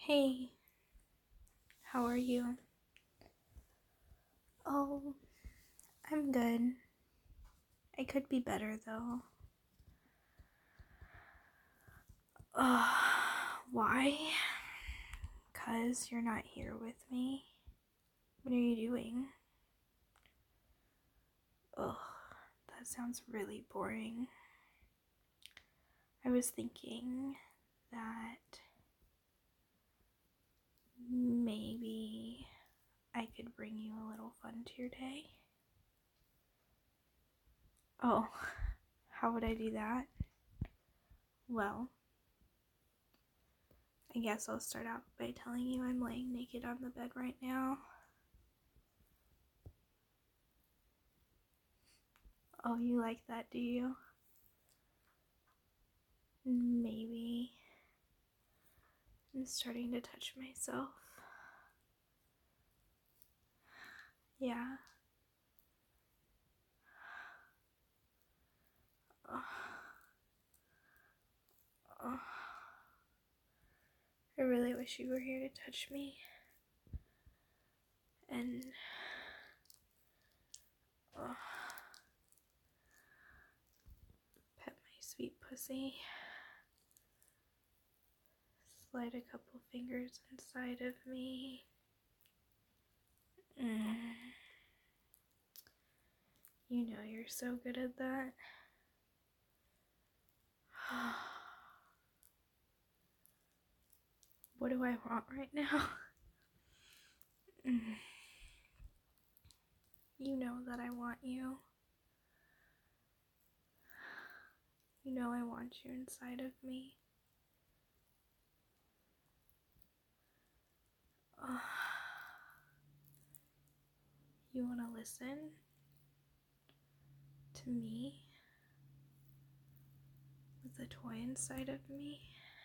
Hey, how are you? Oh, I'm good. I could be better though. Why? 'Cause you're not here with me. What are you doing? Ugh, that sounds really boring. I was thinking that maybe I could bring you a little fun to your day. Oh, how would I do that? Well, I guess I'll start out by telling you I'm laying naked on the bed right now. Oh, you like that, do you? Maybe I'm starting to touch myself. Yeah. Oh. Oh. I really wish you were here to touch me. And oh, pet my sweet pussy. Slide a couple fingers inside of me. You know you're so good at that. What do I want right now? You know that I want you. You know I want you inside of me. You want to listen to me with a toy inside of me?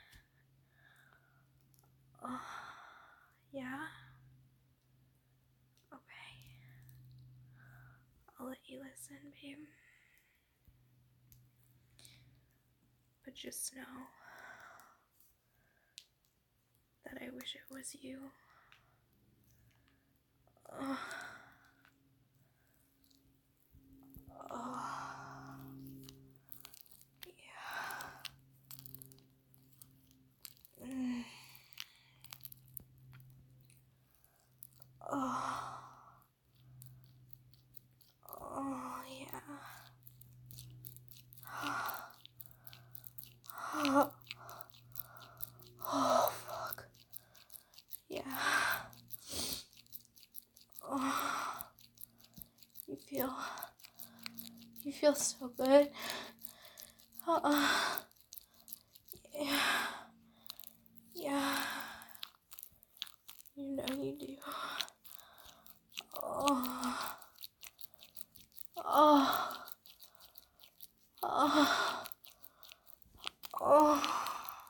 Oh, yeah? Okay. I'll let you listen, babe. But just know that I wish it was you. Oh. Oh. Yeah. Oh. Oh, yeah. Oh, fuck. Yeah. Oh. You feel so good. Yeah. Yeah. You know you do. Oh. Oh. Oh. Oh.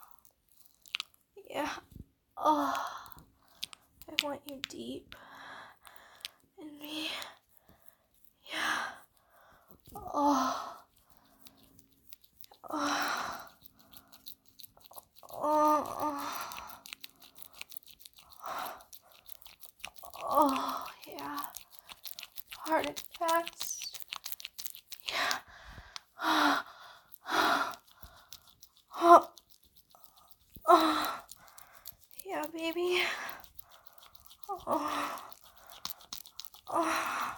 Yeah. Oh. I want you deep in me. Yeah. Oh. Oh. Oh. Oh, yeah. Hard and fast. Yeah. Oh. Oh. Yeah, baby. Oh. Oh.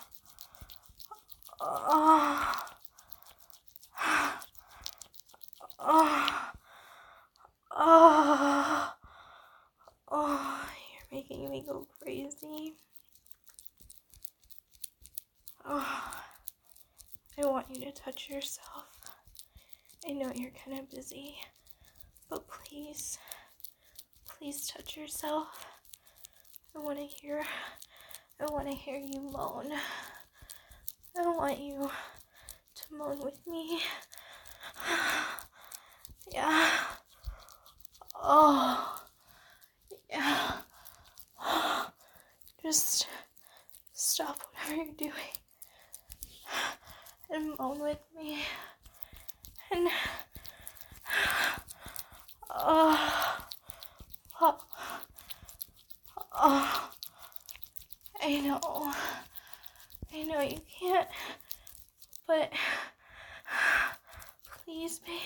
Oh. Oh. Oh. Oh. You're making me go crazy. Oh. I want you to touch yourself. I know you're kind of busy, but please touch yourself. I want to hear you moan. I want you to moan with me. Yeah. Oh. Yeah. Just stop whatever you're doing and moan with me. And oh. I know you can't, but please, babe.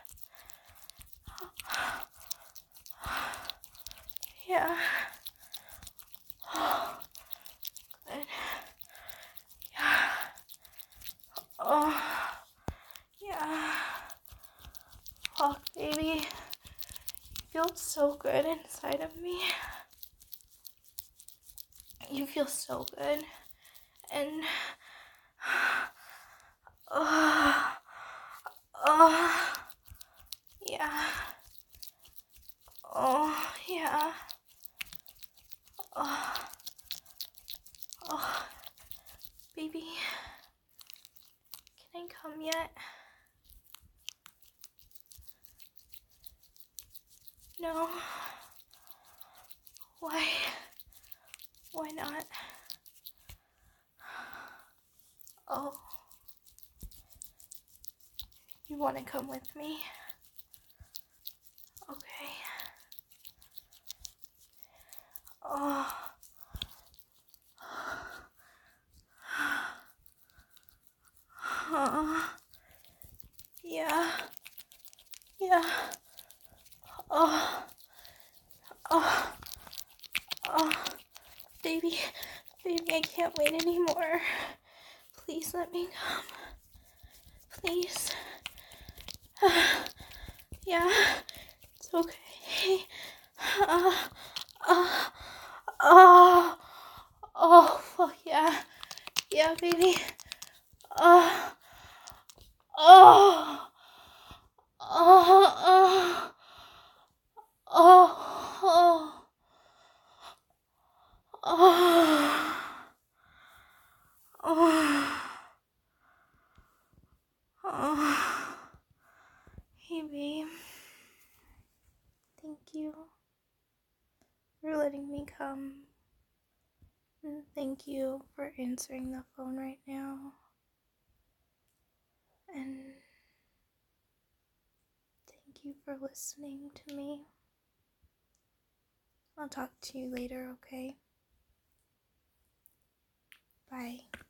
Yeah. Oh, good. Yeah. Oh, yeah. Fuck, baby. You feel so good inside of me. You feel so good. And oh, yeah. Oh, yeah. Oh, baby. Can I come yet? No. Why? Why not? Oh. You want to come with me? Okay. Oh. Yeah. Yeah. Oh. Oh. Oh. Baby. Baby, I can't wait anymore. Please let me come. Please. Yeah. It's okay. Uh, oh. Oh, fuck yeah. Yeah, baby. Oh. Oh. Oh. Oh. Oh. Oh. Oh. Oh. Hey, babe. Thank you for letting me come. And thank you for answering the phone right now. And thank you for listening to me. I'll talk to you later, okay? Bye.